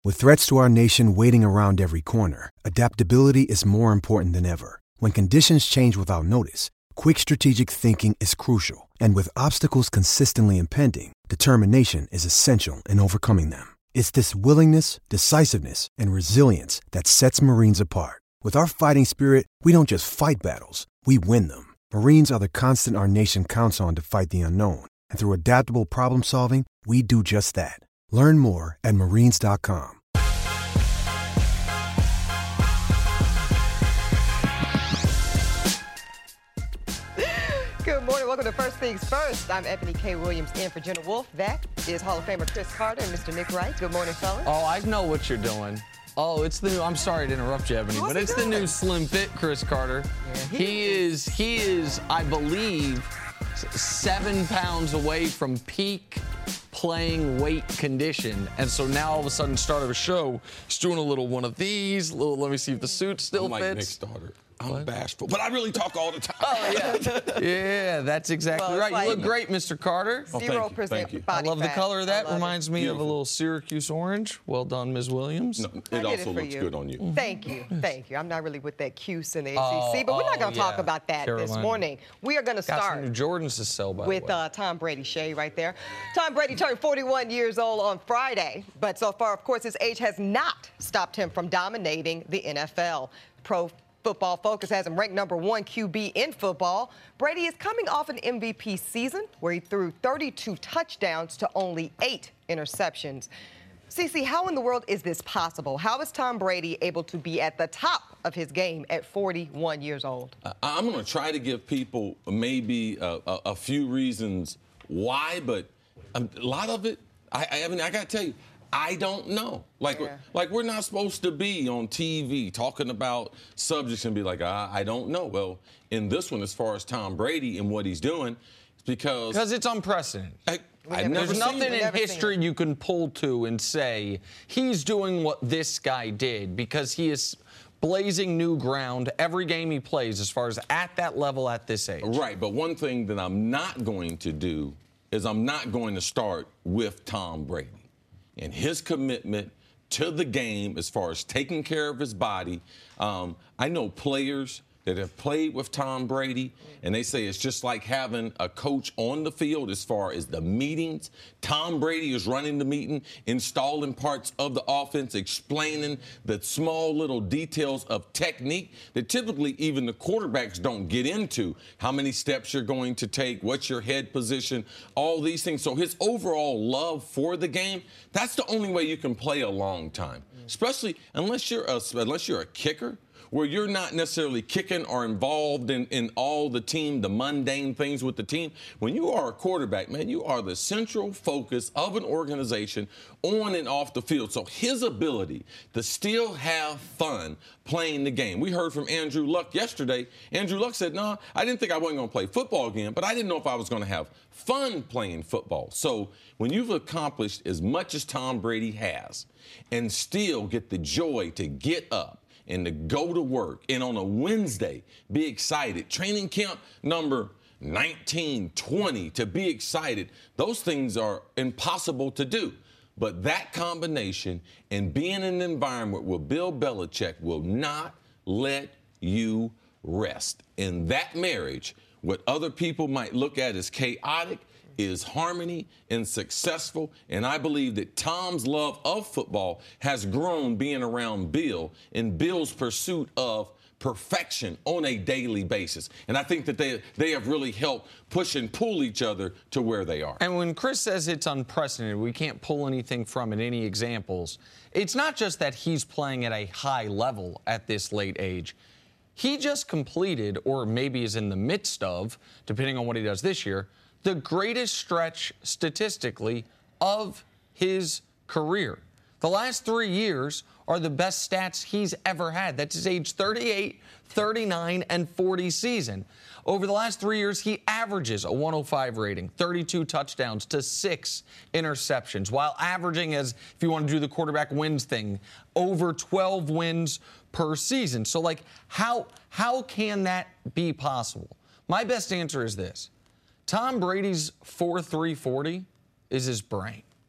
With threats to our nation waiting around every corner, adaptability is more important than ever. When conditions change without notice, quick strategic thinking is crucial. And with obstacles consistently impending, determination is essential in overcoming them. It's this willingness, decisiveness, and resilience that sets Marines apart. With our fighting spirit, we don't just fight battles, we win them. Marines are the constant our nation counts on to fight the unknown. And through adaptable problem solving, we do just that. Learn more at marines.com. Good morning. Welcome to First Things First. I'm Ebony K. Williams in for Jenna Wolfe. That is Hall of Famer Cris Carter and Mr. Nick Wright. Good morning, fellas. Oh, I know what you're doing. Oh, it's the new, I'm sorry to interrupt you, Ebony, but it's the new Slim Fit Cris Carter. Yeah, he is, I believe, 7 pounds away from peak playing weight condition. And so now all of a sudden, start of a show, he's doing a little one of these, let me see if the suit still I'm fits. Like Nick's daughter. I'm bashful, but I really talk all the time. Oh, yeah. Yeah, that's exactly right. You look great, Mr. Carter. 0% thank you. body I love the fat. color of that. Reminds me Beautiful. of a little Syracuse orange. Well done, Ms. Williams. No, it also looks good on you. Thank you. Thank you. I'm not really with that Cuse and the ACC, but we're not going to talk about that this morning. We are going to Got start some new Jordans to sell, by with the way. Tom Brady. Shay right there. Tom Brady turned 41 years old on Friday, but so far, of course, his age has not stopped him from dominating the NFL. Pro Football Focus has him ranked number 1 QB in football. Brady is coming off an MVP season where he threw 32 touchdowns to only 8 interceptions. CeCe, how in the world is this possible? How is Tom Brady able to be at the top of his game at 41 years old? I'm going to try to give people maybe a few reasons why, but a lot of it, I mean, I got to tell you, I don't know. Like we're not supposed to be on TV talking about subjects and be like, I don't know. Well, in this one, as far as Tom Brady and what he's doing, it's because it's unprecedented. There's nothing in history you can pull to and say he's doing what this guy did, because he is blazing new ground every game he plays as far as at that level at this age. Right, but one thing that I'm not going to do is I'm not going to start with Tom Brady and his commitment to the game as far as taking care of his body. I know players that have played with Tom Brady, and they say it's just like having a coach on the field as far as the meetings. Tom Brady is running the meeting, installing parts of the offense, explaining the small little details of technique that typically even the quarterbacks don't get into. How many steps you're going to take, what's your head position, all these things. So his overall love for the game, that's the only way you can play a long time, especially unless you're a kicker, where you're not necessarily kicking or involved in all the mundane things with the team. When you are a quarterback, man, you are the central focus of an organization on and off the field. So his ability to still have fun playing the game. We heard from Andrew Luck yesterday. Andrew Luck said, no, I didn't think I wasn't going to play football again, but I didn't know if I was going to have fun playing football. So when you've accomplished as much as Tom Brady has and still get the joy to get up and to go to work, and on a Wednesday, be excited. Training camp number 19, 20, to be excited, those things are impossible to do. But that combination and being in an environment where Bill Belichick will not let you rest. In that marriage, what other people might look at as chaotic is harmony and successful. And I believe that Tom's love of football has grown being around Bill and Bill's pursuit of perfection on a daily basis. And I think that they have really helped push and pull each other to where they are. And when Cris says it's unprecedented, we can't pull anything from it, any examples, it's not just that he's playing at a high level at this late age. He just completed, or maybe is in the midst of, depending on what he does this year, the greatest stretch statistically of his career. The last 3 years are the best stats he's ever had. That's his age 38, 39, and 40 season. Over the last 3 years, he averages a 105 rating, 32 touchdowns to 6 interceptions, while averaging, as if you want to do the quarterback wins thing, over 12 wins per season. So, like, how can that be possible? My best answer is this. Tom Brady's 4.340 is his brain.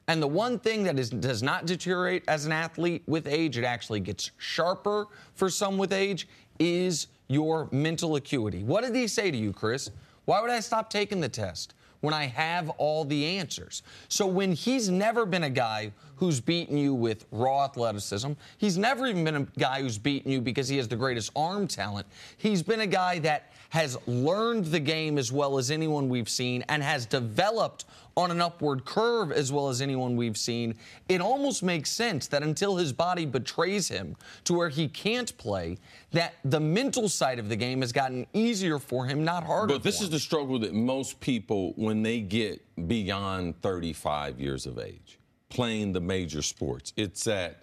And the one thing that does not deteriorate as an athlete with age, it actually gets sharper for some with age, is your mental acuity. What did he say to you, Chris? Why would I stop taking the test when I have all the answers? So when he's never been a guy who's beaten you with raw athleticism, he's never even been a guy who's beaten you because he has the greatest arm talent. He's been a guy that has learned the game as well as anyone we've seen and has developed on an upward curve as well as anyone we've seen. It almost makes sense that until his body betrays him to where he can't play, that the mental side of the game has gotten easier for him, not harder. But this is the struggle that most people, when they get beyond 35 years of age, playing the major sports, it's that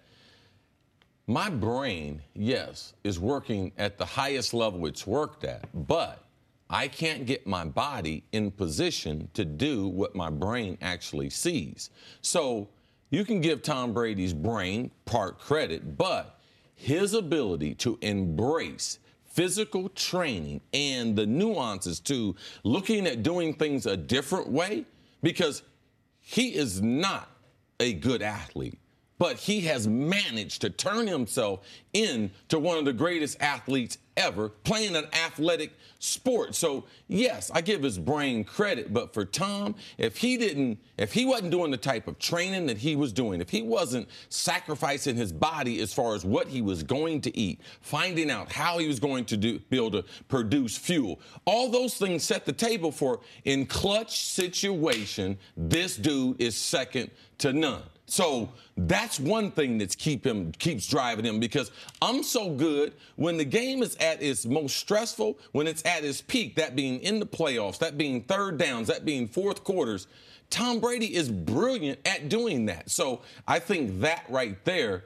my brain, yes, is working at the highest level it's worked at, but I can't get my body in position to do what my brain actually sees. So you can give Tom Brady's brain part credit, but his ability to embrace physical training and the nuances to looking at doing things a different way, because he is not a good athlete, but he has managed to turn himself into one of the greatest athletes ever, playing an athletic sport. So, yes, I give his brain credit, but for Tom, if he wasn't doing the type of training that he was doing, if he wasn't sacrificing his body as far as what he was going to eat, finding out how he was going to be able to produce fuel, all those things set the table for, in clutch situation, this dude is second to none. So that's one thing that keeps driving him, because I'm so good when the game is at its most stressful, when it's at its peak, that being in the playoffs, that being third downs, that being fourth quarters. Tom Brady is brilliant at doing that. So I think that right there,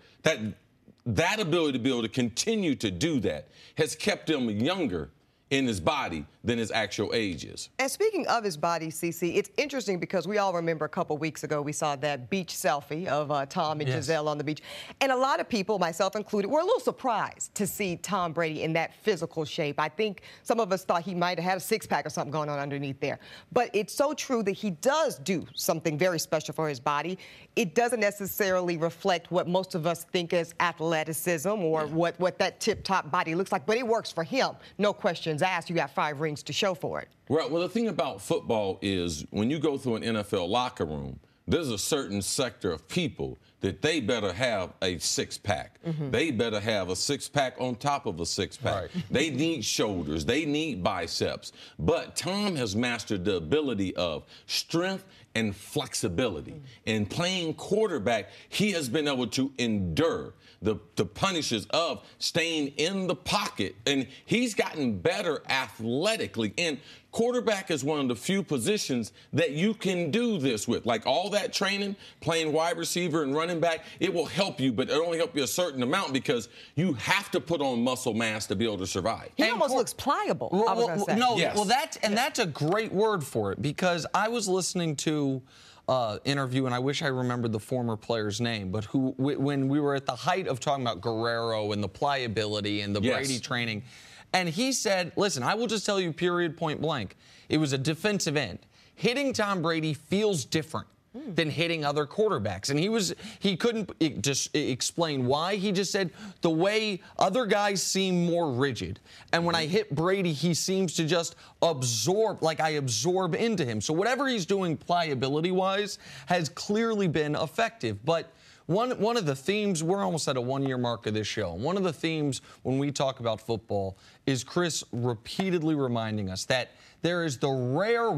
that ability to be able to continue to do that has kept him younger in his body than his actual age is. And speaking of his body, CC, it's interesting because we all remember a couple weeks ago we saw that beach selfie of Tom and Giselle on the beach. And a lot of people, myself included, were a little surprised to see Tom Brady in that physical shape. I think some of us thought he might have had a six-pack or something going on underneath there. But it's so true that he does do something very special for his body. It doesn't necessarily reflect what most of us think as athleticism or what that tip-top body looks like, but it works for him, no questions asked. You got 5 rings to show for it. Right. Well, the thing about football is when you go through an NFL locker room, there's a certain sector of people that they better have a six-pack. Mm-hmm. They better have a six-pack on top of a six-pack. Right. They need shoulders. They need biceps. But Tom has mastered the ability of strength and flexibility. Mm-hmm. And playing quarterback, he has been able to endure the punishes of staying in the pocket. And he's gotten better athletically. And quarterback is one of the few positions that you can do this with. Like all that training, playing wide receiver and running back, it will help you, but it only help you a certain amount because you have to put on muscle mass to be able to survive. He almost looks pliable, I was going to say. No, yes. Well, that's a great word for it, because I was listening to interview, and I wish I remembered the former player's name, but who, when we were at the height of talking about Guerrero and the pliability and the Brady training, and he said, listen, I will just tell you, period, point blank, it was a defensive end. Hitting Tom Brady feels different than hitting other quarterbacks. And he couldn't just explain why. He just said the way other guys seem more rigid. And when I hit Brady, he seems to just absorb, like I absorb into him. So whatever he's doing pliability-wise has clearly been effective. But one of the themes, we're almost at a 1-year mark of this show. One of the themes when we talk about football is Chris repeatedly reminding us that there is the rare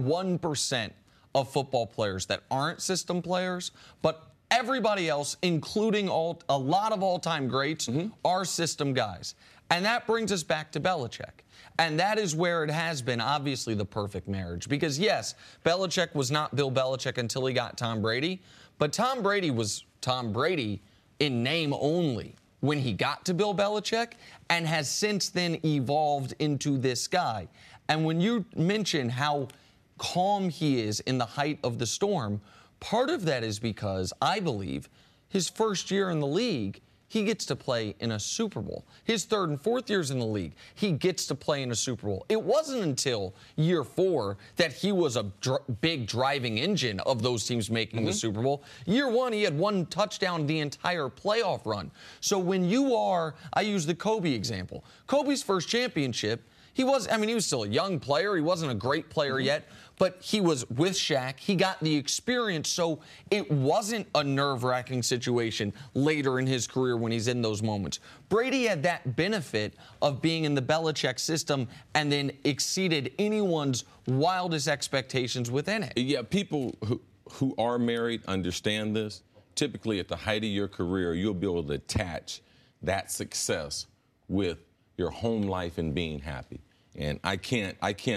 1% of football players that aren't system players, but everybody else, including a lot of all-time greats, are system guys. And that brings us back to Belichick. And that is where it has been, obviously, the perfect marriage. Because, yes, Belichick was not Bill Belichick until he got Tom Brady, but Tom Brady was Tom Brady in name only when he got to Bill Belichick, and has since then evolved into this guy. And when you mention how calm he is in the height of the storm, part of that is because I believe his first year in the league, he gets to play in a Super Bowl. His third and fourth years in the league, he gets to play in a Super Bowl. It wasn't until year 4 that he was a big driving engine of those teams making the Super Bowl. Year 1, he had 1 touchdown the entire playoff run. So when you are, I use the Kobe example. Kobe's first championship, he was still a young player. He wasn't a great player yet, but he was with Shaq. He got the experience, so it wasn't a nerve-wracking situation later in his career when he's in those moments. Brady had that benefit of being in the Belichick system and then exceeded anyone's wildest expectations within it. Yeah, people who are married understand this. Typically, at the height of your career, you'll be able to attach that success with your home life and being happy. And I can't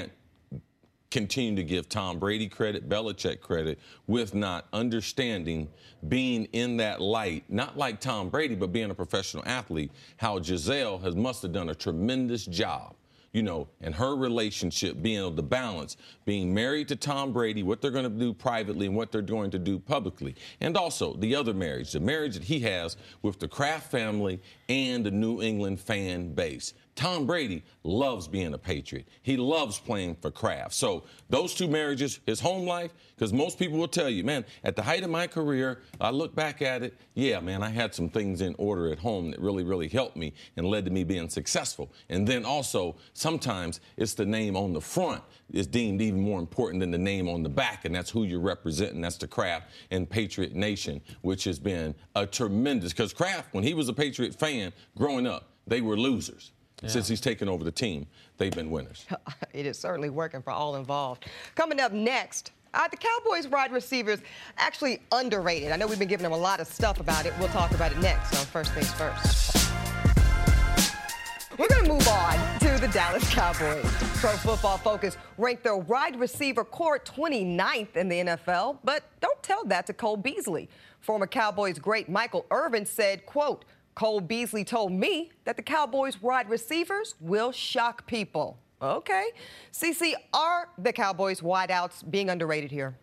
continue to give Tom Brady credit, Belichick credit, with not understanding being in that light, not like Tom Brady, but being a professional athlete, how Giselle must have done a tremendous job, you know, and her relationship, being able to balance being married to Tom Brady, what they're going to do privately and what they're going to do publicly. And also the other marriage, the marriage that he has with the Kraft family and the New England fan base. Tom Brady loves being a Patriot. He loves playing for Kraft. So those two marriages, his home life, because most people will tell you, man, at the height of my career, I look back at it, yeah, man, I had some things in order at home that really, really helped me and led to me being successful. And then also, sometimes it's the name on the front is deemed even more important than the name on the back, and that's who you're representing. That's the Kraft and Patriot Nation, which has been a tremendous, because Kraft, when he was a Patriot fan growing up, they were losers. Yeah. Since he's taken over the team, they've been winners. It is certainly working for all involved. Coming up next, the Cowboys wide receivers actually underrated. I know we've been giving them a lot of stuff about it. We'll talk about it next on First Things First. We're going to move on to the Dallas Cowboys. Pro Football Focus ranked their wide receiver core 29th in the NFL, but don't tell that to Cole Beasley. Former Cowboys great Michael Irvin said, quote, Cole Beasley told me that the Cowboys wide receivers will shock people. Okay. CC, are the Cowboys wideouts being underrated here?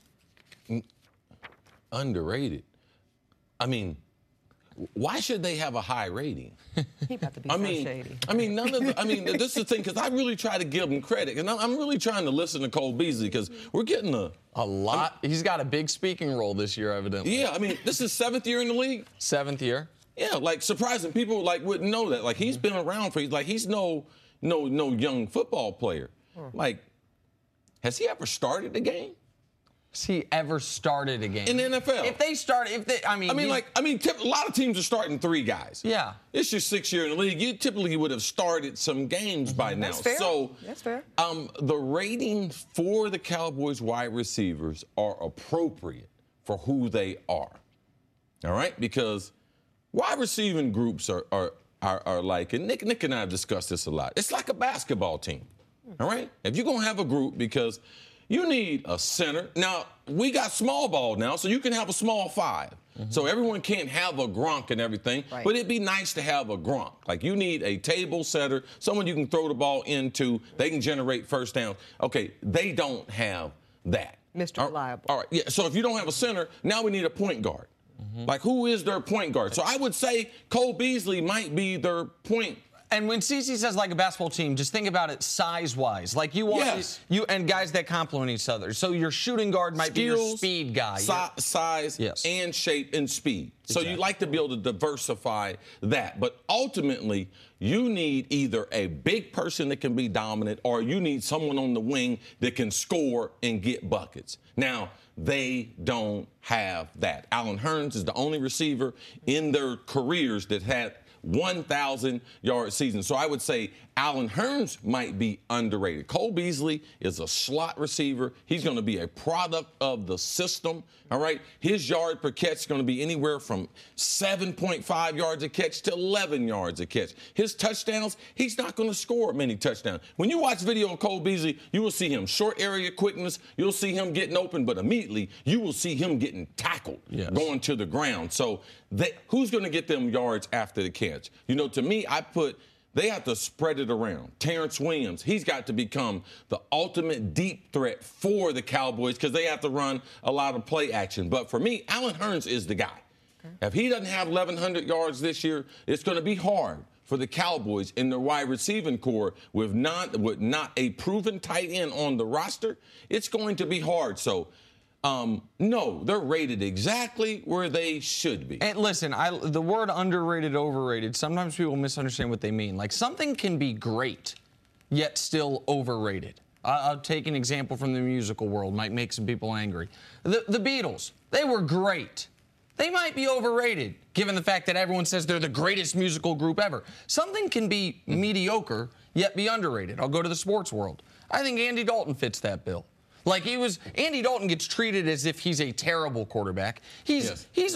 Underrated? I mean, why should they have a high rating? He about to be shady. This is the thing, because I really try to give him credit. And I'm really trying to listen to Cole Beasley, because we're getting a lot. He's got a big speaking role this year, evidently. Yeah, this is 7th year in the league. 7th year. Yeah, surprising. People wouldn't know that. He's been around he's no young football player. Has he ever started a game? Has he ever started a game? In the NFL? A lot of teams are starting 3 guys. Yeah. It's your 6th year in the league. You typically would have started some games by now. That's fair. That's fair. The ratings for the Cowboys wide receivers are appropriate for who they are. All right? Because wide receiving groups are like, and Nick and I have discussed this a lot, it's like a basketball team, all right? If you're going to have a group, because you need a center. Now, we got small ball now, so you can have a small 5. So everyone can't have a Gronk and everything, right. But it'd be nice to have a Gronk. You need a table setter, someone you can throw the ball into, they can generate first downs. Okay, they don't have that. Mr. Reliable. All right, yeah, so if you don't have a center, now we need a point guard. Who is their point guard? So I would say Cole Beasley might be their point. And when CC says a basketball team, just think about it size-wise. You want you and guys that complement each other. So your shooting guard might be your speed guy. Size and shape and speed. Exactly. So you like to be able to diversify that. But ultimately, you need either a big person that can be dominant, or you need someone on the wing that can score and get buckets. Now, they don't have that. Allen Hurns is the only receiver in their careers that had 1,000-yard season. So I would say Allen Hurns might be underrated. Cole Beasley is a slot receiver. He's going to be a product of the system, all right? His yard per catch is going to be anywhere from 7.5 yards a catch to 11 yards a catch. His touchdowns, he's not going to score many touchdowns. When you watch video of Cole Beasley, you will see him short area quickness. You'll see him getting open, but immediately you will see him getting tackled, going to the ground. So who's going to get them yards after the catch? To me, they have to spread it around. Terrence Williams, he's got to become the ultimate deep threat for the Cowboys, because they have to run a lot of play action. But for me, Allen Hurns is the guy. If he doesn't have 1,100 yards this year, it's going to be hard for the Cowboys in the wide receiving core with not a proven tight end on the roster. It's going to be hard. So, no, they're rated exactly where they should be. And listen, the word underrated, overrated, sometimes people misunderstand what they mean. Like, something can be great, yet still overrated. I'll take an example from the musical world. Might make some people angry. The Beatles, they were great. They might be overrated, given the fact that everyone says they're the greatest musical group ever. Something can be mediocre, yet be underrated. I'll go to the sports world. I think Andy Dalton fits that bill. Like, Andy Dalton gets treated as if he's a terrible quarterback. He's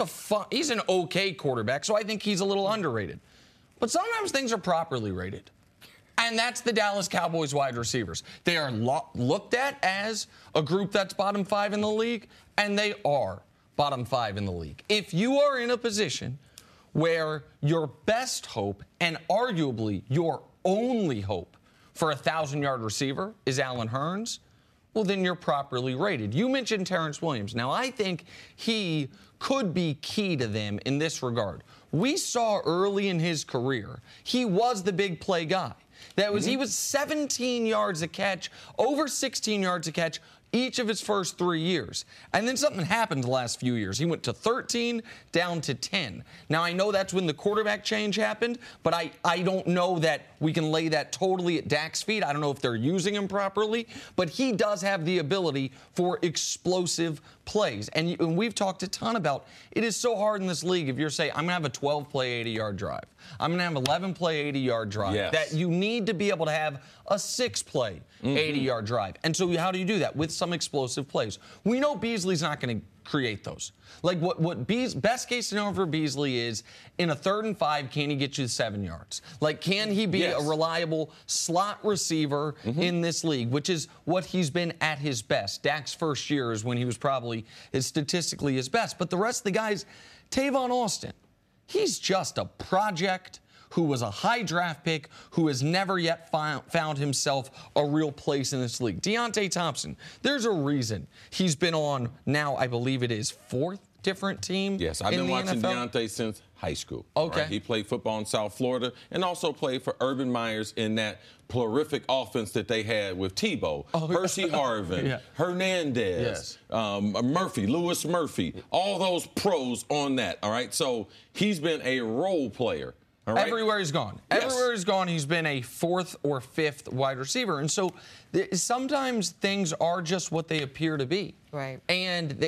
an okay quarterback, so I think he's a little underrated. But sometimes things are properly rated. And that's the Dallas Cowboys wide receivers. They are looked at as a group that's bottom 5 in the league, and they are bottom 5 in the league. If you are in a position where your best hope and arguably your only hope for a 1,000-yard receiver is Allen Hurns, well, then you're properly rated. You mentioned Terrence Williams. Now, I think he could be key to them in this regard. We saw early in his career, he was the big play guy. He was 17 yards a catch, over 16 yards a catch, each of his first 3 years. And then something happened the last few years. He went to 13, down to 10. Now, I know that's when the quarterback change happened, but I don't know that we can lay that totally at Dak's feet. I don't know if they're using him properly, but he does have the ability for explosive plays. And we've talked a ton about it is so hard in this league if you're saying, I'm going to have a 12-play, 80-yard drive. I'm going to have an 11-play, 80-yard drive. Yes. That you need to be able to have a 6-play, 80-yard drive. And so how do you do that? With some explosive plays. We know Beasley's not going to create those. Like best case scenario for Beasley is in a 3rd and 5, can he get you 7 yards? Like, can he be a reliable slot receiver in this league, which is what he's been at his best. Dak's first year is when he was probably statistically his best. But the rest of the guys, Tavon Austin, he's just a project who was a high draft pick, who has never yet found himself a real place in this league. Deontay Thompson, there's a reason he's been on now, I believe it is 4th different team. Yes, I've been watching NFL. Deontay since high school. Okay. Right? He played football in South Florida and also played for Urban Myers in that prolific offense that they had with Tebow, Percy Harvin, Hernandez, Murphy, Lewis Murphy, all those pros on that, all right? So he's been a role player. All right? Everywhere he's gone. Yes. Everywhere he's gone, he's been a 4th or 5th wide receiver. And so sometimes things are just what they appear to be. Right. And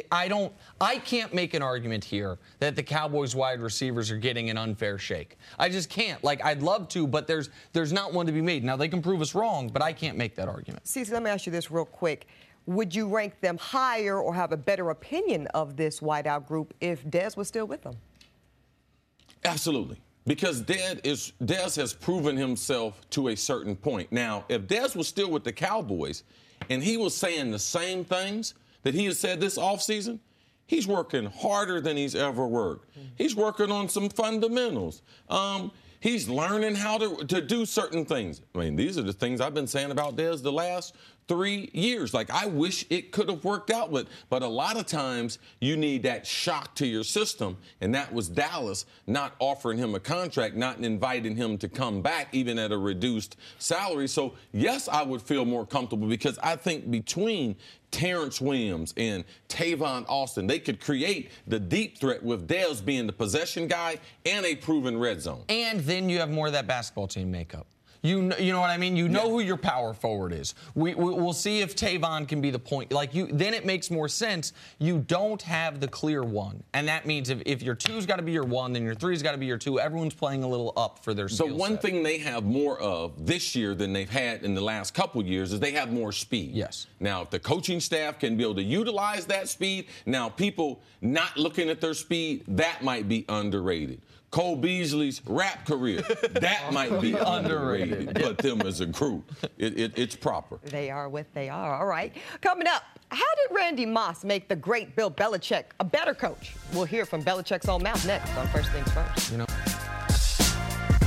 I can't make an argument here that the Cowboys wide receivers are getting an unfair shake. I just can't. Like, I'd love to, but there's not one to be made. Now, they can prove us wrong, but I can't make that argument. Cece, let me ask you this real quick. Would you rank them higher or have a better opinion of this wideout group if Dez was still with them? Absolutely. Because Dez has proven himself to a certain point. Now, if Dez was still with the Cowboys and he was saying the same things that he has said this offseason, he's working harder than he's ever worked. He's working on some fundamentals. He's learning how to do certain things. I mean, these are the things I've been saying about Dez the last 3 years. Like, I wish it could have worked out, but a lot of times you need that shock to your system, and that was Dallas not offering him a contract, not inviting him to come back even at a reduced salary. So, yes, I would feel more comfortable because I think between Terrence Williams and Tavon Austin, they could create the deep threat with Dez being the possession guy and a proven red zone. And then you have more of that basketball team makeup. You know what I mean? You know who your power forward is. We'll see if Tavon can be the point. Then it makes more sense. You don't have the clear one. And that means if your 2's got to be your 1, then your 3's got to be your 2. Everyone's playing a little up for their skill set. The one thing they have more of this year than they've had in the last couple years is they have more speed. Yes. Now, if the coaching staff can be able to utilize that speed, now people not looking at their speed, that might be underrated. Cole Beasley's rap career, that might be underrated. But them as a group, it's proper. They are what they are. All right. Coming up, how did Randy Moss make the great Bill Belichick a better coach? We'll hear from Belichick's own mouth next on First Things First. You know. Hey,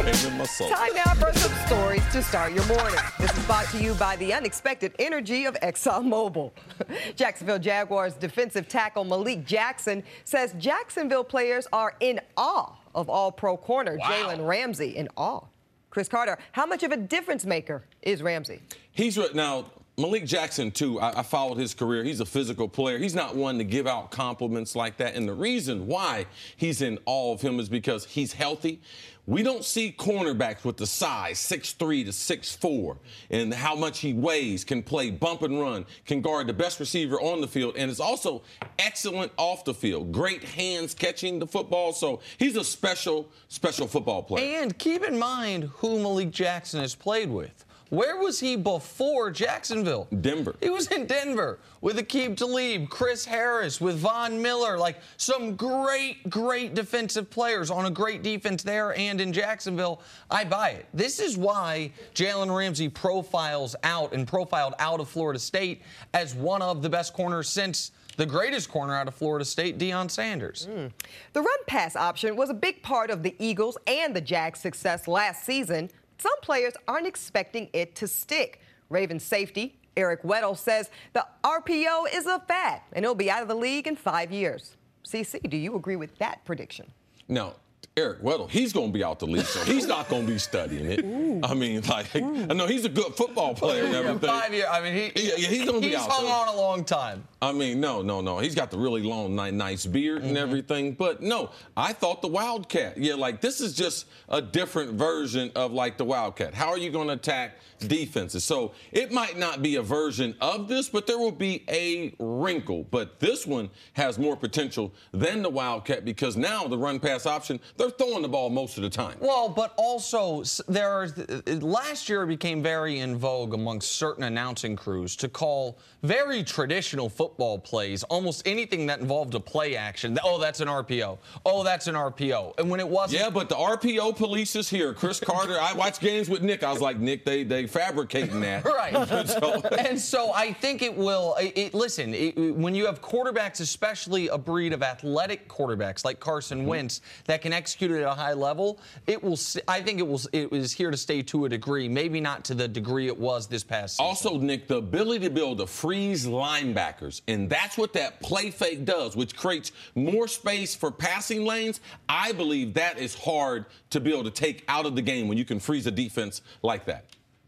Blaming my soul. Time now for some stories to start your morning. This is brought to you by the unexpected energy of ExxonMobil. Jacksonville Jaguars defensive tackle Malik Jackson says Jacksonville players are in awe of All-Pro corner Jalen Ramsey. In awe. Chris Carter, how much of a difference maker is Ramsey? Now, Malik Jackson, too, I followed his career. He's a physical player. He's not one to give out compliments like that. And the reason why he's in awe of him is because he's healthy. We don't see cornerbacks with the size, 6'3" to 6'4", and how much he weighs, can play bump and run, can guard the best receiver on the field, and is also excellent off the field. Great hands catching the football. So he's a special football player. And keep in mind who Malik Jackson has played with. Where was he before Jacksonville? Denver. He was in Denver with Aqib Talib, Chris Harris, with Von Miller, like some great defensive players on a great defense there and in Jacksonville. I buy it. This is why Jalen Ramsey profiled out of Florida State as one of the best corners since the greatest corner out of Florida State, Deion Sanders. The run-pass option was a big part of the Eagles and the Jags' success last season. Some players aren't expecting it to stick. Ravens safety Eric Weddle says the RPO is a fad, and it'll be out of the league in 5 years. CC, do you agree with that prediction? No. Eric Weddle, he's going to be out the league, so he's not going to be studying it. I mean, I know he's a good football player and everything. 5 years. I mean, he's going to be out He's hung there. on a long time. I mean, no. He's got the really long, nice beard and everything. But, no, I thought the Wildcat. This is just a different version of, the Wildcat. How are you going to attack defenses? So it might not be a version of this, but there will be a wrinkle. But this one has more potential than the Wildcat because now the run-pass option, they're throwing the ball most of the time. Well, but also last year it became very in vogue amongst certain announcing crews to call very traditional football plays almost anything that involved a play action. Oh, that's an RPO. Oh, that's an RPO. And when it wasn't. Yeah, but the RPO police is here. Chris Carter, I watched games with Nick. I was like, Nick, they fabricating that. Right. And so I think it will. Listen, when you have quarterbacks, especially a breed of athletic quarterbacks like Carson Wentz that can execute at a high level, I think it is here to stay to a degree, maybe not to the degree it was this past season. Also, Nick, the ability to be able to freeze linebackers, and that's what that play fake does, which creates more space for passing lanes. I believe that is hard to be able to take out of the game when you can freeze a defense like that.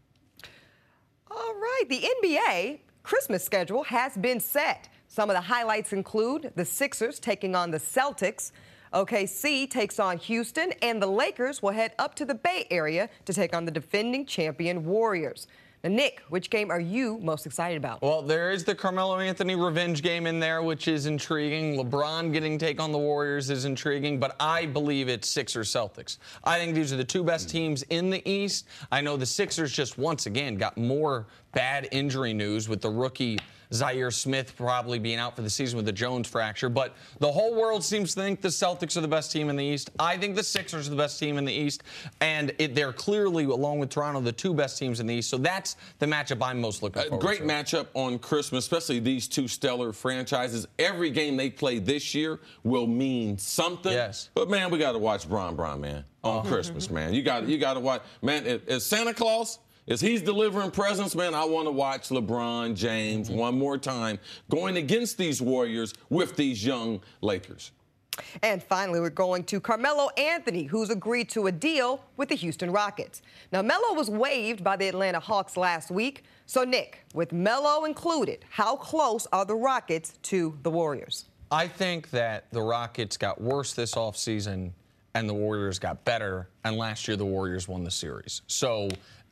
All right, the NBA Christmas schedule has been set. Some of the highlights include the Sixers taking on the Celtics. OKC takes on Houston, and the Lakers will head up to the Bay Area to take on the defending champion Warriors. Now, Nick, which game are you most excited about? Well, there is the Carmelo Anthony revenge game in there, which is intriguing. LeBron getting take on the Warriors is intriguing, but I believe it's Sixers Celtics. I think these are the two best teams in the East. I know the Sixers just once again got more bad injury news with the rookie Zaire Smith probably being out for the season with the Jones fracture. But the whole world seems to think the Celtics are the best team in the East. I think the Sixers are the best team in the East. And they're clearly, along with Toronto, the two best teams in the East. So that's the matchup I'm most looking forward to. Great matchup on Christmas, especially these two stellar franchises. Every game they play this year will mean something. Yes. But, man, we got to watch Bron, man, on Christmas, man. You got to watch. Man, as Santa Claus, as he's delivering presents, man, I want to watch LeBron James one more time going against these Warriors with these young Lakers. And finally, we're going to Carmelo Anthony, who's agreed to a deal with the Houston Rockets. Now, Melo was waived by the Atlanta Hawks last week. So, Nick, with Melo included, how close are the Rockets to the Warriors? I think that the Rockets got worse this offseason and the Warriors got better, and last year the Warriors won the series. So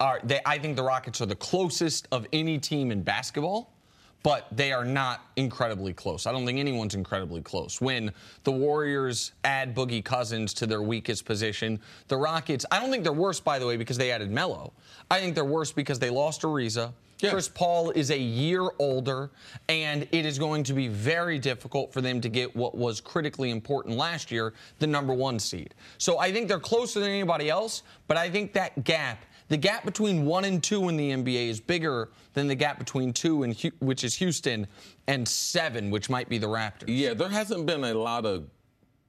I think the Rockets are the closest of any team in basketball, but they are not incredibly close. I don't think anyone's incredibly close. When the Warriors add Boogie Cousins to their weakest position, the Rockets, I don't think they're worse, by the way, because they added Melo. I think they're worse because they lost Ariza. Yeah. Chris Paul is a year older, and it is going to be very difficult for them to get what was critically important last year, the number one seed. So I think they're closer than anybody else, but I think that gap, the gap between 1 and 2 in the NBA is bigger than the gap between 2, which is Houston, and 7, which might be the Raptors. Yeah, there hasn't been a lot of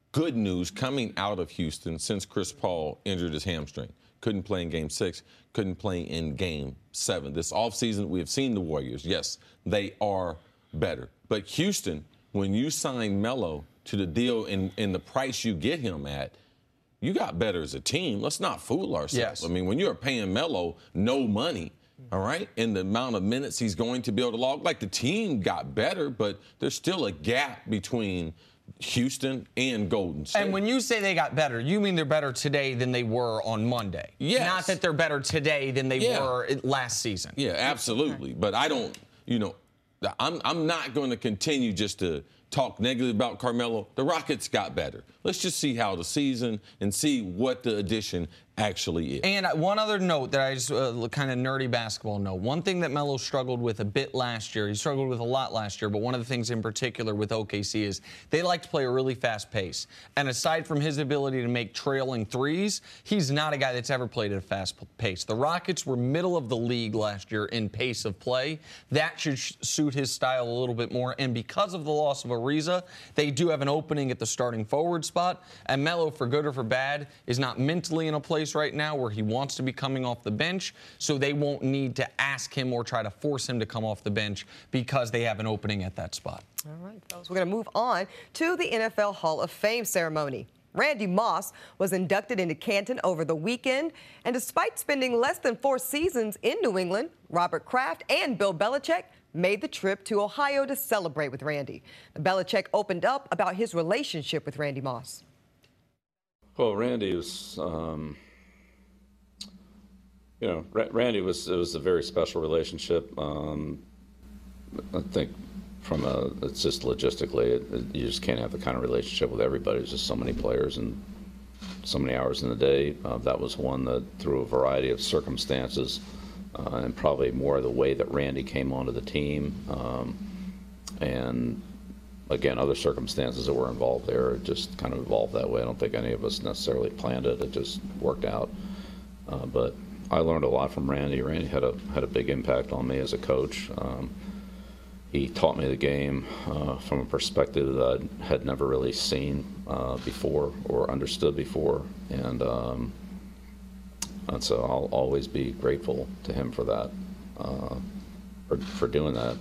good news coming out of Houston since Chris Paul injured his hamstring. Couldn't play in Game 6, couldn't play in Game 7. This offseason, we have seen the Warriors. Yes, they are better. But Houston, when you sign Melo to the deal in the price you get him at, you got better as a team. Let's not fool ourselves. Yes. I mean, when you're paying Melo no money, all right, and the amount of minutes he's going to be able to log, like the team got better, but there's still a gap between Houston and Golden State. And when you say they got better, you mean they're better today than they were on Monday. Yes. Not that they're better today than they were last season. Yeah, absolutely. But I don't, I'm not going to continue just to talk negative about Carmelo. The Rockets got better. Let's just see how the season and see what the addition actually is. And one other note that I just kind of nerdy basketball note. One thing that Melo struggled with a bit last year, he struggled with a lot last year, but one of the things in particular with OKC is they like to play a really fast pace. And aside from his ability to make trailing threes, he's not a guy that's ever played at a fast pace. The Rockets were middle of the league last year in pace of play. That should suit his style a little bit more. And because of the loss of Ariza, they do have an opening at the starting forward spot. And Melo, for good or for bad, is not mentally in a place right now where he wants to be coming off the bench, so they won't need to ask him or try to force him to come off the bench because they have an opening at that spot. All right, fellas, we're going to move on to the NFL Hall of Fame ceremony. Randy Moss was inducted into Canton over the weekend, and despite spending less than 4 seasons in New England, Robert Kraft and Bill Belichick made the trip to Ohio to celebrate with Randy. Belichick opened up about his relationship with Randy Moss. Well, Randy was, Randy was a very special relationship. I think it's just logistically, you just can't have the kind of relationship with everybody. There's just so many players and so many hours in the day. That was one that, through a variety of circumstances, and probably more the way that Randy came onto the team, and again, other circumstances that were involved there, it just kind of evolved that way. I don't think any of us necessarily planned it. It just worked out. But I learned a lot from Randy. Randy had a big impact on me as a coach. He taught me the game from a perspective that I had never really seen before or understood before. And so I'll always be grateful to him for that, for doing that.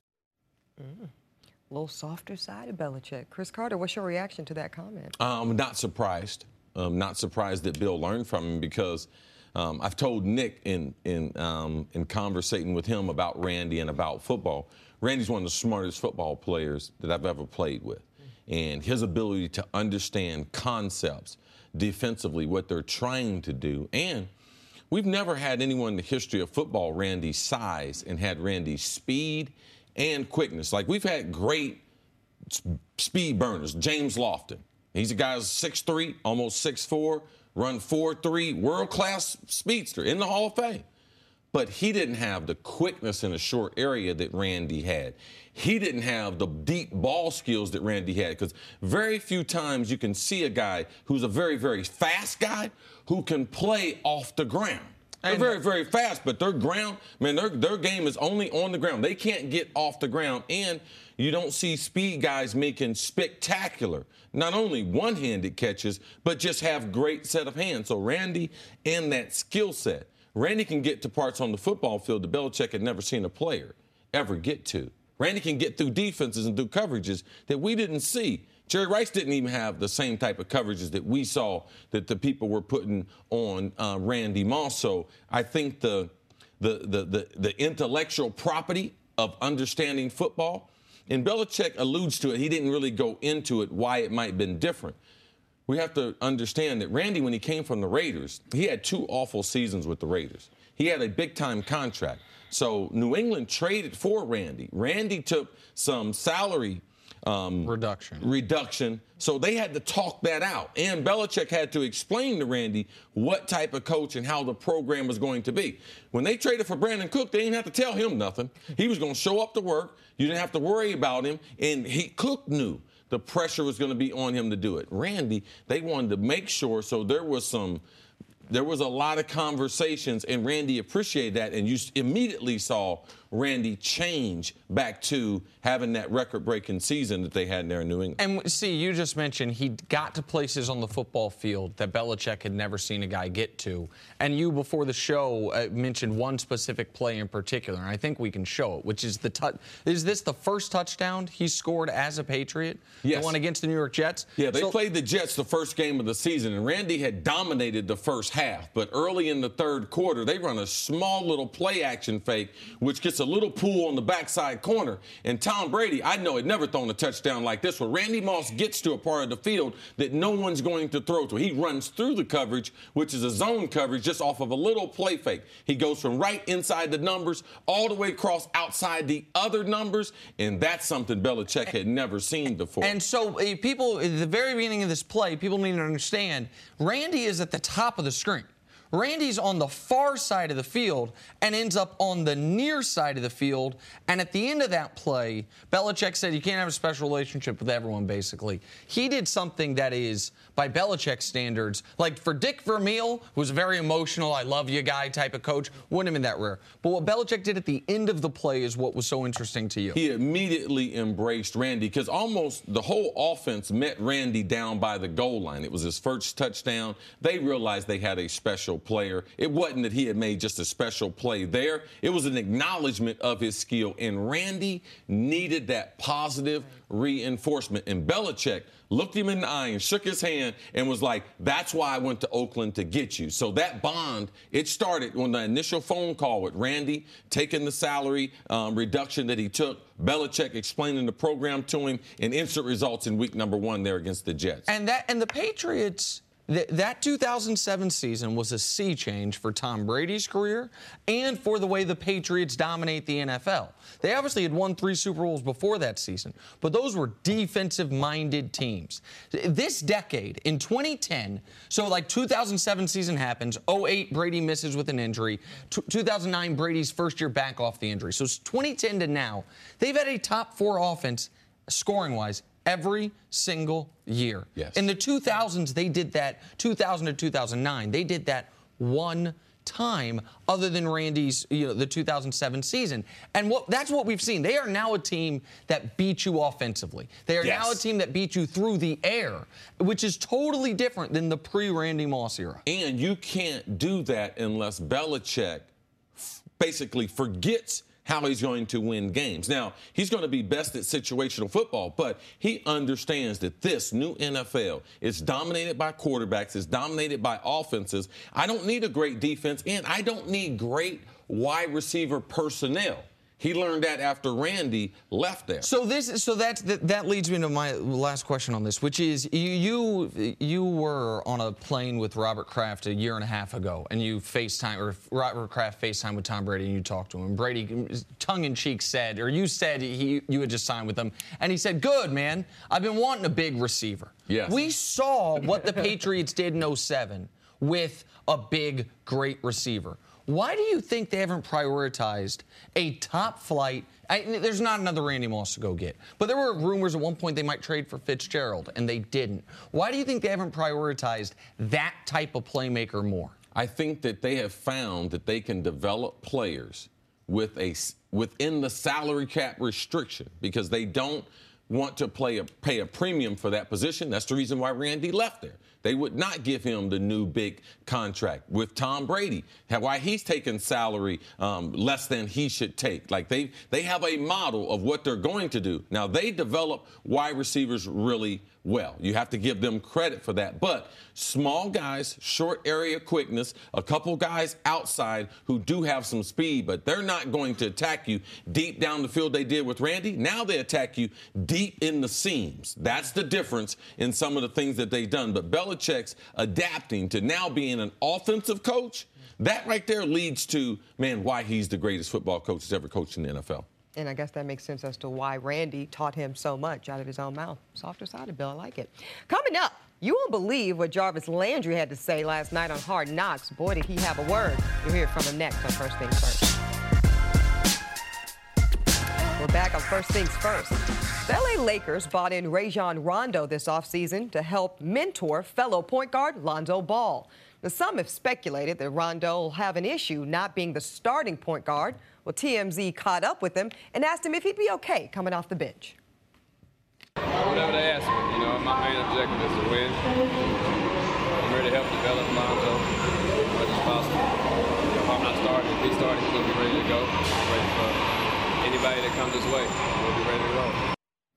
A little softer side of Belichick. Chris Carter, what's your reaction to that comment? I'm not surprised. Not surprised that Bill learned from him because I've told Nick in conversating with him about Randy and about football, Randy's one of the smartest football players that I've ever played with. And his ability to understand concepts defensively, what they're trying to do. And we've never had anyone in the history of football Randy's size and had Randy's speed and quickness. Like, we've had great speed burners. James Lofton. He's a guy who's 6'3", almost 6'4", run 4.3, world-class speedster in the Hall of Fame. But he didn't have the quickness in a short area that Randy had. He didn't have the deep ball skills that Randy had, because very few times you can see a guy who's a very, very fast guy who can play off the ground. They're very, very fast, but their game is only on the ground. They can't get off the ground, and you don't see speed guys making spectacular, not only one-handed catches, but just have great set of hands. So Randy and that skill set. Randy can get to parts on the football field that Belichick had never seen a player ever get to. Randy can get through defenses and through coverages that we didn't see. Jerry Rice didn't even have the same type of coverages that we saw that the people were putting on Randy Moss. So I think the intellectual property of understanding football, and Belichick alludes to it. He didn't really go into it, why it might have been different. We have to understand that Randy, when he came from the Raiders, he had 2 awful seasons with the Raiders. He had a big-time contract. So New England traded for Randy. Randy took some salary reduction, so they had to talk that out. And Belichick had to explain to Randy what type of coach and how the program was going to be. When they traded for Brandon Cook, they didn't have to tell him nothing. He was going to show up to work. You didn't have to worry about him. And Cook knew the pressure was going to be on him to do it. Randy, they wanted to make sure, so there was a lot of conversations, and Randy appreciated that, and you immediately saw Randy change back to having that record-breaking season that they had there in New England. And see, you just mentioned he got to places on the football field that Belichick had never seen a guy get to. And you, before the show, mentioned one specific play in particular, and I think we can show it, which is is this the first touchdown he scored as a Patriot? Yes. The one against the New York Jets? Yeah, they played the Jets the first game of the season, and Randy had dominated the first half. But early in the third quarter, they run a small little play-action fake, which gets a little pull on the backside corner. And Tom Brady, I know, had never thrown a touchdown like this, where Randy Moss gets to a part of the field that no one's going to throw to. He runs through the coverage, which is a zone coverage, just off of a little play fake. He goes from right inside the numbers all the way across outside the other numbers, and that's something Belichick had never seen before. And so people, at the very beginning of this play, people need to understand, Randy is at the top of the screen. Randy's on the far side of the field and ends up on the near side of the field. And at the end of that play, Belichick said you can't have a special relationship with everyone, basically. He did something that is, by Belichick standards, like for Dick Vermeil, who's a very emotional, I love you guy type of coach, wouldn't have been that rare. But what Belichick did at the end of the play is what was so interesting to you. He immediately embraced Randy because almost the whole offense met Randy down by the goal line. It was his first touchdown. They realized they had a special player. It wasn't that he had made just a special play there. It was an acknowledgement of his skill, and Randy needed that positive reinforcement. And Belichick looked him in the eye and shook his hand and was like, that's why I went to Oakland to get you. So that bond, it started when the initial phone call with Randy taking the salary reduction that he took, Belichick explaining the program to him, and instant results in week number 1 there against the Jets. And the Patriots, that 2007 season was a sea change for Tom Brady's career and for the way the Patriots dominate the NFL. They obviously had won 3 Super Bowls before that season, but those were defensive-minded teams. This decade, in 2010, so like 2007 season happens, 2008 Brady misses with an injury, 2009 Brady's first year back off the injury. So 2010 to now, they've had a top 4 offense scoring-wise every single year. Yes. In the 2000s, they did that, 2000 to 2009, they did that one time other than Randy's, the 2007 season. And that's what we've seen. They are now a team that beat you offensively. They are now a team that beat you through the air, which is totally different than the pre-Randy Moss era. And you can't do that unless Belichick basically forgets how he's going to win games. Now, he's going to be best at situational football, but he understands that this new NFL is dominated by quarterbacks, it's dominated by offenses. I don't need a great defense, and I don't need great wide receiver personnel. He learned that after Randy left there. That leads me to my last question on this, which is you were on a plane with Robert Kraft a year and a half ago, and Robert Kraft FaceTime with Tom Brady, and you talked to him. Brady, tongue-in-cheek, said you had just signed with him, and he said, "Good, man. I've been wanting a big receiver." Yes. We saw what the Patriots did in 2007 with a big, great receiver. Why do you think they haven't prioritized a top flight? There's not another Randy Moss to go get. But there were rumors at one point they might trade for Fitzgerald, and they didn't. Why do you think they haven't prioritized that type of playmaker more? I think that they have found that they can develop players within the salary cap restriction because they don't want to pay a premium for that position. That's the reason why Randy left there. They would not give him the new big contract with Tom Brady. Why he's taking salary less than he should take. Like they have a model of what they're going to do. Now, they develop wide receivers really well. You have to give them credit for that. But small guys, short area quickness, a couple guys outside who do have some speed, but they're not going to attack you deep down the field they did with Randy. Now they attack you deep in the seams. That's the difference in some of the things that they've done. But Belichick's adapting to now being an offensive coach. That right there leads to, why he's the greatest football coach that's ever coached in the NFL. And I guess that makes sense as to why Randy taught him so much out of his own mouth. Softer side of Bill, I like it. Coming up, you won't believe what Jarvis Landry had to say last night on Hard Knocks. Boy, did he have a word. You'll hear from him next on First Things First. We're back on First Things First. The LA Lakers bought in Rajon Rondo this offseason to help mentor fellow point guard Lonzo Ball. Now, some have speculated that Rondo will have an issue not being the starting point guard. Well, TMZ caught up with him and asked him if he'd be okay coming off the bench. Whatever they ask me, my main objective is to win. I'm ready to help develop Lonzo as much as possible. If I'm not starting, if he's starting, he's going to be ready to go. I'm ready for anybody that comes his way. We'll be ready to roll.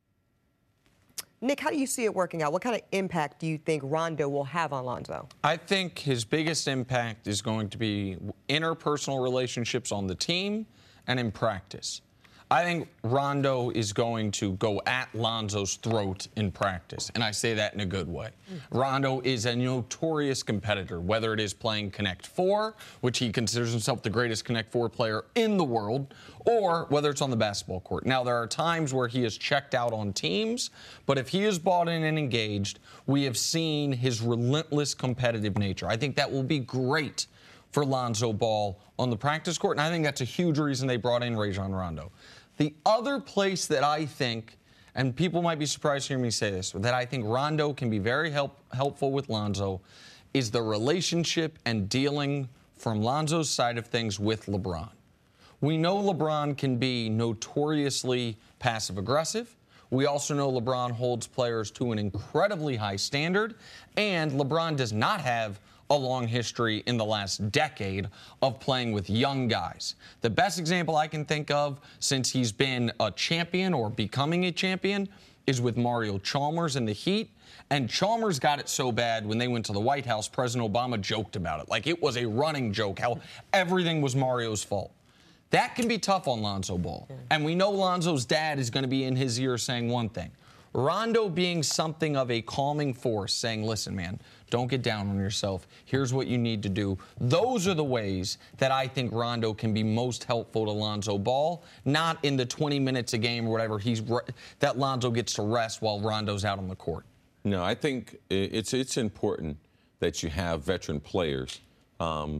Nick, how do you see it working out? What kind of impact do you think Rondo will have on Lonzo? I think his biggest impact is going to be interpersonal relationships on the team and in practice. I think Rondo is going to go at Lonzo's throat in practice, and I say that in a good way. Rondo is a notorious competitor, whether it is playing Connect Four, which he considers himself the greatest Connect Four player in the world, or whether it's on the basketball court. Now, there are times where he has checked out on teams, but if he is bought in and engaged, we have seen his relentless competitive nature. I think that will be great for Lonzo Ball on the practice court, and I think that's a huge reason they brought in Rajon Rondo. The other place that I think, and people might be surprised to hear me say this, that I think Rondo can be very helpful with Lonzo is the relationship and dealing from Lonzo's side of things with LeBron. We know LeBron can be notoriously passive-aggressive. We also know LeBron holds players to an incredibly high standard, and LeBron does not have a long history in the last decade of playing with young guys. The best example I can think of since he's been a champion or becoming a champion is with Mario Chalmers in the Heat. And Chalmers got it so bad when they went to the White House, President Obama joked about it. Like it was a running joke, how everything was Mario's fault. That can be tough on Lonzo Ball. And we know Lonzo's dad is going to be in his ear saying one thing. Rondo being something of a calming force, saying, listen, man, don't get down on yourself. Here's what you need to do. Those are the ways that I think Rondo can be most helpful to Lonzo Ball, not in the 20 minutes a game or whatever that Lonzo gets to rest while Rondo's out on the court. No, I think it's important that you have veteran players. The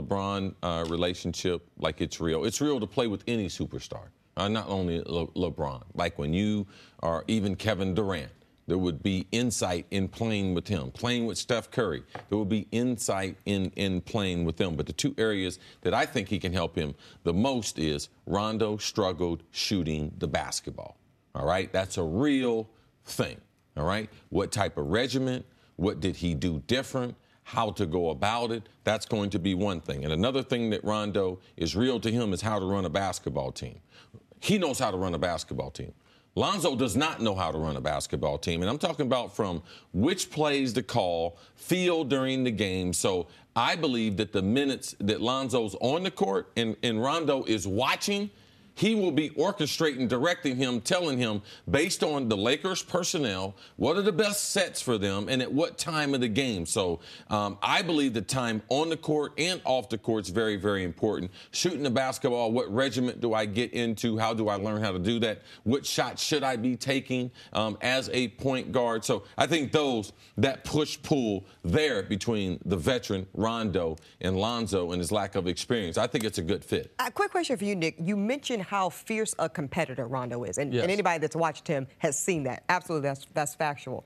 LeBron relationship, like it's real. It's real to play with any superstar. Not only LeBron. Like when you are even Kevin Durant, there would be insight in playing with him. Playing with Steph Curry, there would be insight in playing with them. But the two areas that I think he can help him the most is Rondo struggled shooting the basketball. All right? That's a real thing. All right? What type of regimen? What did he do different? How to go about it? That's going to be one thing. And another thing that Rondo is real to him is how to run a basketball team. He knows how to run a basketball team. Lonzo does not know how to run a basketball team. And I'm talking about from which plays to call, feel during the game. So I believe that the minutes that Lonzo's on the court and Rondo is watching, he will be orchestrating, directing him, telling him, based on the Lakers' personnel, what are the best sets for them and at what time of the game. So I believe the time on the court and off the court is very, very important. Shooting the basketball, what regiment do I get into? How do I learn how to do that? What shots should I be taking as a point guard? So I think that push-pull there between the veteran Rondo and Lonzo and his lack of experience, I think it's a good fit. A quick question for you, Nick. You mentioned how fierce a competitor Rondo is, and anybody that's watched him has seen that. Absolutely, that's factual.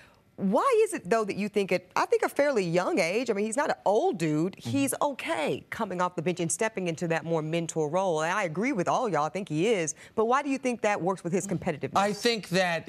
Why is it, though, that you think I think a fairly young age, I mean, he's not an old dude, he's okay coming off the bench and stepping into that more mentor role? And I agree with all y'all, I think he is. But why do you think that works with his competitiveness? I think that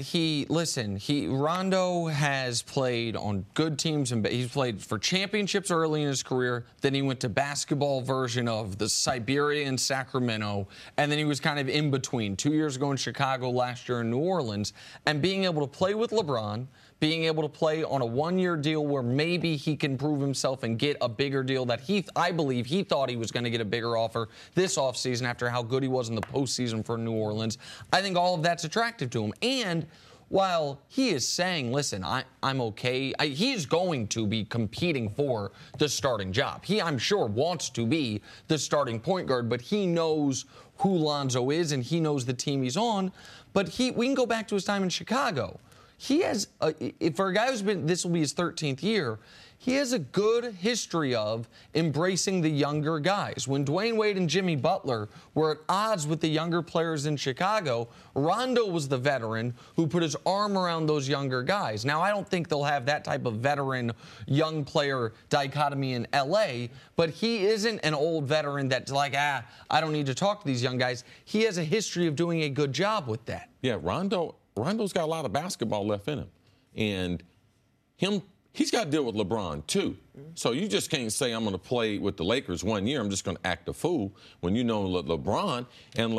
Rondo has played on good teams, and he's played for championships early in his career. Then he went to basketball version of the Siberia in Sacramento, and then he was kind of in between. 2 years ago in Chicago, last year in New Orleans. And being able to play with LeBron, being able to play on a one-year deal where maybe he can prove himself and get a bigger deal that I believe he thought he was going to get a bigger offer this offseason after how good he was in the postseason for New Orleans. I think all of that's attractive to him. And while he is saying, listen, I'm okay, he's going to be competing for the starting job. He, I'm sure, wants to be the starting point guard, but he knows who Lonzo is and he knows the team he's on. But we can go back to his time in Chicago. he has, for a guy who's been, this will be his 13th year, he has a good history of embracing the younger guys. When Dwayne Wade and Jimmy Butler were at odds with the younger players in Chicago, Rondo was the veteran who put his arm around those younger guys. Now, I don't think they'll have that type of veteran-young player dichotomy in L.A., but he isn't an old veteran that's like, I don't need to talk to these young guys. He has a history of doing a good job with that. Yeah, Rondo's got a lot of basketball left in him. And he's got to deal with LeBron, too. So you just can't say, I'm going to play with the Lakers 1 year, I'm just going to act a fool when you know LeBron. And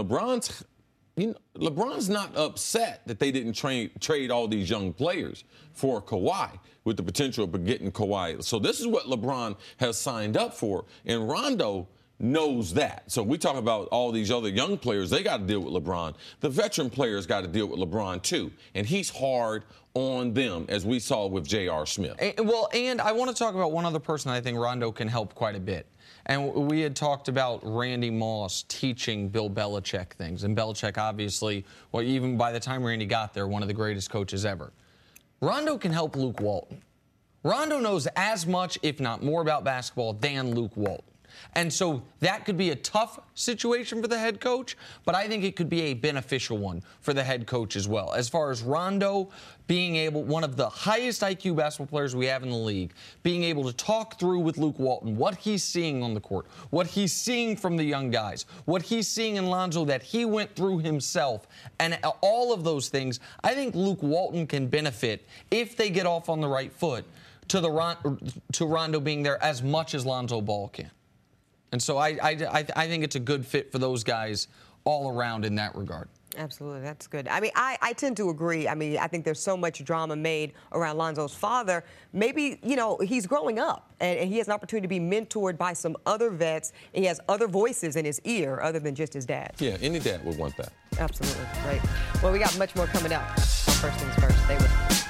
LeBron's not upset that they didn't trade all these young players for Kawhi with the potential of getting Kawhi. So this is what LeBron has signed up for. And Rondo knows that. So we talk about all these other young players, they got to deal with LeBron. The veteran players got to deal with LeBron, too. And he's hard on them, as we saw with J.R. Smith. And I want to talk about one other person I think Rondo can help quite a bit. And we had talked about Randy Moss teaching Bill Belichick things. And Belichick, obviously, well, even by the time Randy got there, one of the greatest coaches ever. Rondo can help Luke Walton. Rondo knows as much, if not more, about basketball than Luke Walton. And so that could be a tough situation for the head coach, but I think it could be a beneficial one for the head coach as well. As far as Rondo being able, one of the highest IQ basketball players we have in the league, being able to talk through with Luke Walton what he's seeing on the court, what he's seeing from the young guys, what he's seeing in Lonzo that he went through himself, and all of those things, I think Luke Walton can benefit if they get off on the right foot to Rondo being there as much as Lonzo Ball can. And so I think it's a good fit for those guys all around in that regard. Absolutely. That's good. I mean, I tend to agree. I mean, I think there's so much drama made around Lonzo's father. Maybe, he's growing up, and he has an opportunity to be mentored by some other vets. And he has other voices in his ear other than just his dad. Yeah, any dad would want that. Absolutely. Great. Well, we got much more coming up. First things first. Stay with us.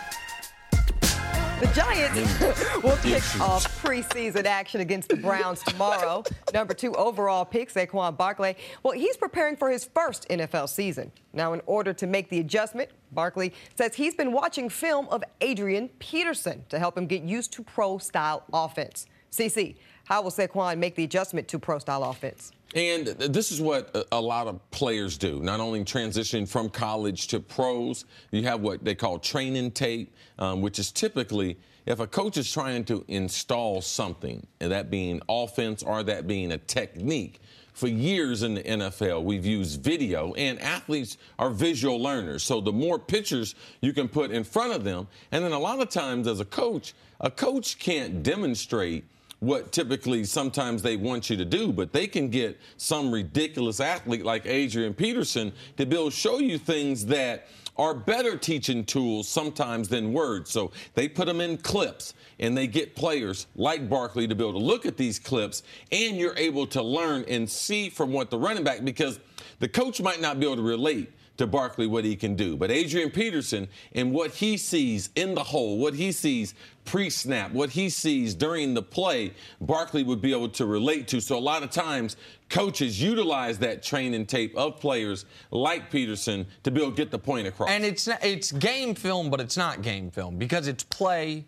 The Giants will kick off preseason action against the Browns tomorrow. Number 2 overall pick, Saquon Barkley. Well, he's preparing for his first NFL season. Now, in order to make the adjustment, Barkley says he's been watching film of Adrian Peterson to help him get used to pro-style offense. CC, how will Saquon make the adjustment to pro-style offense? And this is what a lot of players do, not only transitioning from college to pros. You have what they call training tape, which is typically if a coach is trying to install something, and that being offense or that being a technique. For years in the NFL, we've used video, and athletes are visual learners. So the more pictures you can put in front of them, and then a lot of times as a coach can't demonstrate what typically sometimes they want you to do, but they can get some ridiculous athlete like Adrian Peterson to be able to show you things that are better teaching tools sometimes than words. So they put them in clips, and they get players like Barkley to be able to look at these clips, and you're able to learn and see from what the running back, because the coach might not be able to relate to Barkley what he can do. But Adrian Peterson and what he sees in the hole, what he sees pre-snap, what he sees during the play, Barkley would be able to relate to. So a lot of times coaches utilize that training tape of players like Peterson to be able to get the point across. And it's game film, but it's not game film because it's play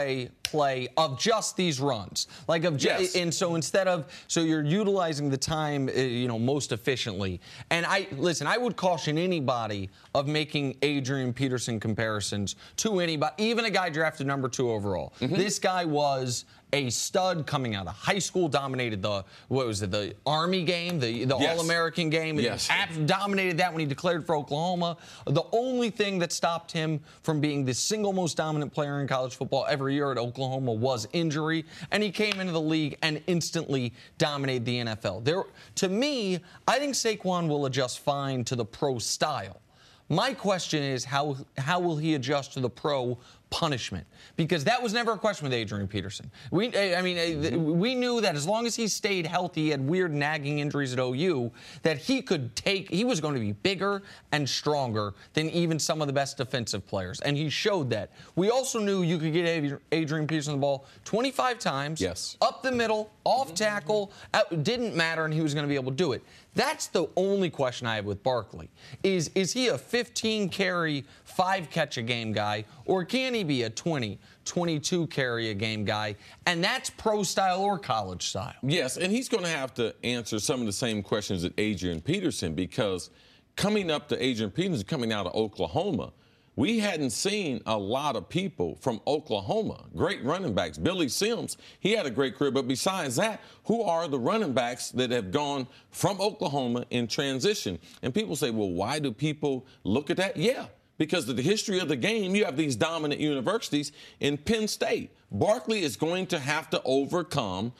of just these runs. Yes. And so so you're utilizing the time, most efficiently. And I would caution anybody of making Adrian Peterson comparisons to anybody, even a guy drafted number 2 overall. Mm-hmm. This guy was a stud coming out of high school, dominated the Army game, the Yes. All-American game. Yes. Dominated that when he declared for Oklahoma. The only thing that stopped him from being the single most dominant player in college football every year at Oklahoma was injury, and he came into the league and instantly dominated the NFL. To me, I think Saquon will adjust fine to the pro style. My question is, how will he adjust to the pro punishment, because that was never a question with Adrian Peterson. We knew that as long as he stayed healthy, he had weird nagging injuries at OU, that he was going to be bigger and stronger than even some of the best defensive players, and he showed that. We also knew you could get Adrian Peterson the ball 25 times, yes, up the middle, off tackle, didn't matter, and he was going to be able to do it. That's the only question I have with Barkley. Is he a 15-carry, 5-catch-a-game guy, or can he be a 20, 22-carry-a-game guy? And that's pro style or college style. Yes, and he's going to have to answer some of the same questions that Adrian Peterson, because coming up to Adrian Peterson coming out of Oklahoma, we hadn't seen a lot of people from Oklahoma, great running backs. Billy Sims, he had a great career. But besides that, who are the running backs that have gone from Oklahoma in transition? And people say, well, why do people look at that? Yeah, because of the history of the game, you have these dominant universities. In Penn State, Barkley is going to have to overcome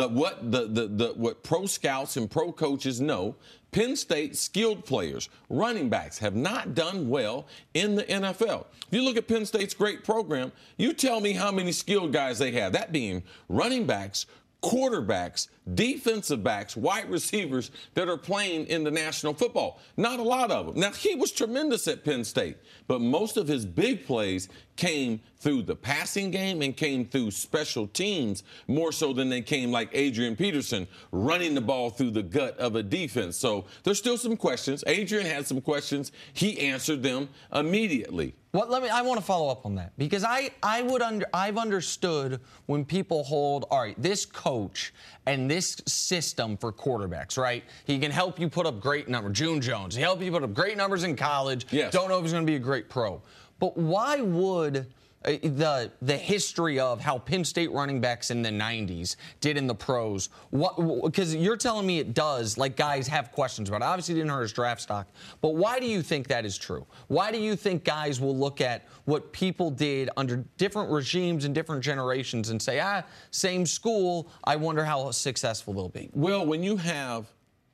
what pro scouts and pro coaches know. Penn State skilled players, running backs, have not done well in the NFL. If you look at Penn State's great program, you tell me how many skilled guys they have, that being running backs, quarterbacks, defensive backs, wide receivers that are playing in the National Football. Not a lot of them. Now, he was tremendous at Penn State, but most of his big plays came through the passing game and came through special teams more so than they came like Adrian Peterson running the ball through the gut of a defense. So there's still some questions. Adrian had some questions. He answered them immediately. I want to follow up on that, because I've understood when people hold, all right, this coach and this system for quarterbacks, right? He can help you put up great numbers. June Jones, he helped you put up great numbers in college. Yes. Don't know if he's going to be a great pro. But why would the history of how Penn State running backs in the 90s did in the pros, because you're telling me it does, like guys have questions about it. Obviously didn't hurt his draft stock, but why do you think that is true? Why do you think guys will look at what people did under different regimes and different generations and say, same school, I wonder how successful they'll be? Well, when you have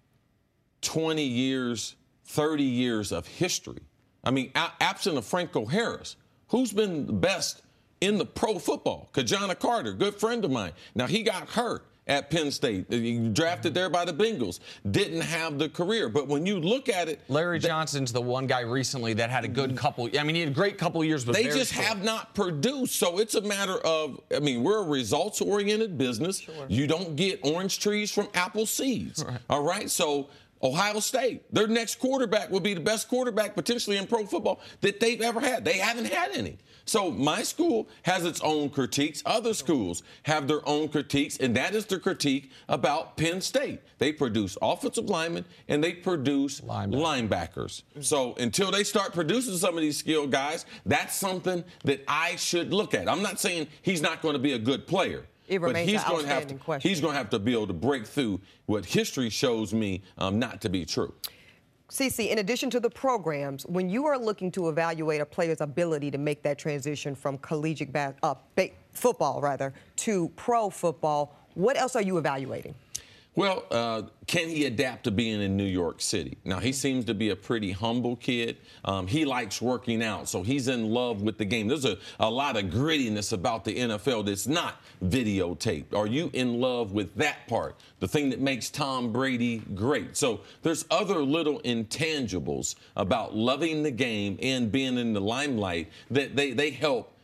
20 years, 30 years of history, I mean, absent of Franco Harris, who's been the best in the pro football? Kajana Carter, good friend of mine. Now, he got hurt at Penn State. He drafted there by the Bengals. Didn't have the career. But when you look at it... Larry Johnson's the one guy recently that had a good couple... I mean, he had a great couple of years, but they just have not produced. So it's a matter of... I mean, we're a results-oriented business. Sure. You don't get orange trees from apple seeds. Right. All right? So... Ohio State, their next quarterback will be the best quarterback potentially in pro football that they've ever had. They haven't had any. So my school has its own critiques. Other schools have their own critiques, and that is the critique about Penn State. They produce offensive linemen, and they produce linebackers. So until they start producing some of these skilled guys, that's something that I should look at. I'm not saying he's not going to be a good player. But he's going to have to be able to break through what history shows me not to be true. CeCe, in addition to the programs, when you are looking to evaluate a player's ability to make that transition from collegiate football to pro football, what else are you evaluating? Well, can he adapt to being in New York City? Now, he seems to be a pretty humble kid. He likes working out, so he's in love with the game. There's a lot of grittiness about the NFL that's not videotaped. Are you in love with that part, the thing that makes Tom Brady great? So there's other little intangibles about loving the game and being in the limelight that they help,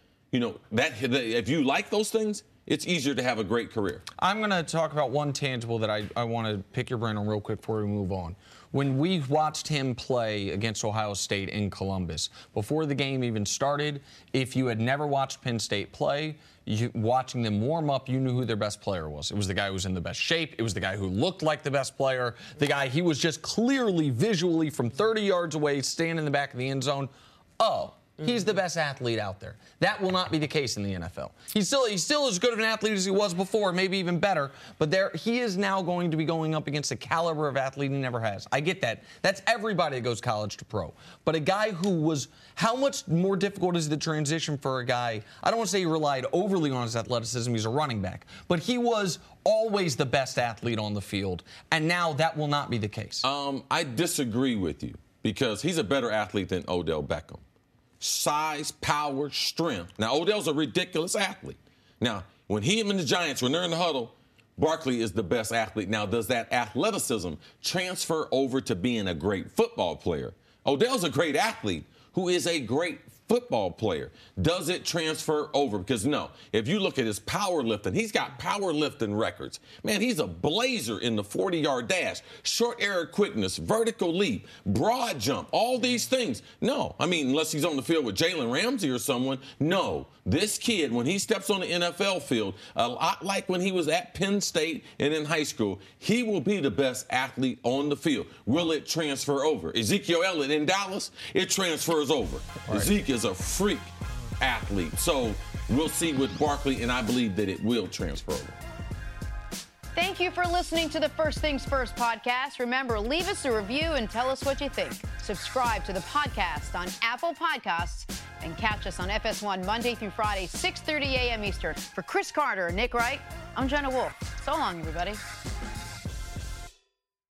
if you like those things, it's easier to have a great career. I'm going to talk about one tangible that I want to pick your brain on real quick before we move on. When we watched him play against Ohio State in Columbus, before the game even started, if you had never watched Penn State play, watching them warm up, you knew who their best player was. It was the guy who was in the best shape. It was the guy who looked like the best player. The guy, he was just clearly, visually, from 30 yards away, standing in the back of the end zone. He's the best athlete out there. That will not be the case in the NFL. He's still as good of an athlete as he was before, maybe even better. But he is now going to be going up against a caliber of athlete he never has. I get that. That's everybody that goes college to pro. But a guy who was, how much more difficult is the transition for a guy? I don't want to say he relied overly on his athleticism. He's a running back. But he was always the best athlete on the field. And now that will not be the case. I disagree with you because he's a better athlete than Odell Beckham. size, power, strength. Now, Odell's a ridiculous athlete. Now, when him and the Giants, when they're in the huddle, Barkley is the best athlete. Now, does that athleticism transfer over to being a great football player? Odell's a great athlete who is a great football player. Does it transfer over? Because no, if you look at his powerlifting, he's got powerlifting records. Man, he's a blazer in the 40-yard dash, short area quickness, vertical leap, broad jump, all these things. No, I mean, unless he's on the field with Jalen Ramsey or someone, no. This kid, when he steps on the NFL field, a lot like when he was at Penn State and in high school, he will be the best athlete on the field. Will it transfer over? Ezekiel Elliott in Dallas, it transfers over. Right. Zeke is a freak athlete. So we'll see with Barkley, and I believe that it will transfer over. Thank you for listening to the First Things First podcast. Remember, leave us a review and tell us what you think. Subscribe to the podcast on Apple Podcasts and catch us on FS1 Monday through Friday, 6:30 a.m. Eastern. For Chris Carter and Nick Wright, I'm Jenna Wolf. So long, everybody.